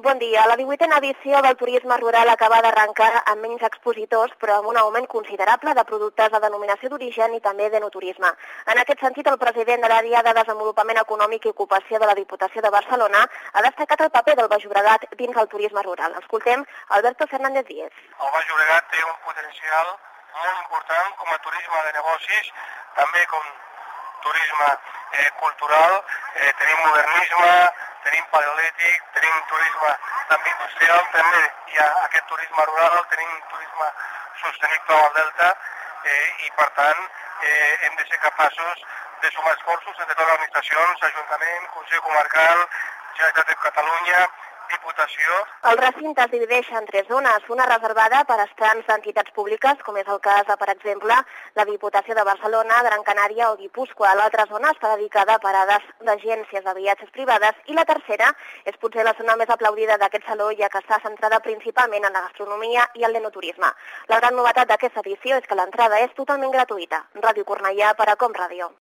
Bon dia. La 18a edició del turisme rural acaba d'arrencar amb menys expositors, però amb un augment considerable de productes de denominació d'origen i també d'enoturisme. En aquest sentit, el president de l'Àrea de Desenvolupament Econòmic i Ocupació de la Diputació de Barcelona ha destacat el paper del Baix Llobregat dins del turisme rural. Escoltem Alberto Fernández Díez. El Baix Llobregat té un potencial molt important com a turisme de negocis, també com turisme cultural, tenim modernisme, tenim paleolític, tenim turisme també industrial, també hi ha aquest turisme rural, tenim turisme sostenible al Delta i per tant hem de ser capaços de sumar esforços entre totes les administracions, Ajuntament, Consell Comarcal, Generalitat de Catalunya, Diputació. El recinte es divideix en 3 zones, una reservada per a estants d'entitats públiques, com és el cas de, per exemple, la Diputació de Barcelona, Gran Canària o Guipúscoa. L'altra zona està dedicada a parades d'agències de viatges privades i la tercera és potser la zona més aplaudida d'aquest saló, ja que està centrada principalment en la gastronomia i en l'enoturisme. La gran novetat d'aquesta edició és que l'entrada és totalment gratuïta. Ràdio Cornellà per a Com Ràdio.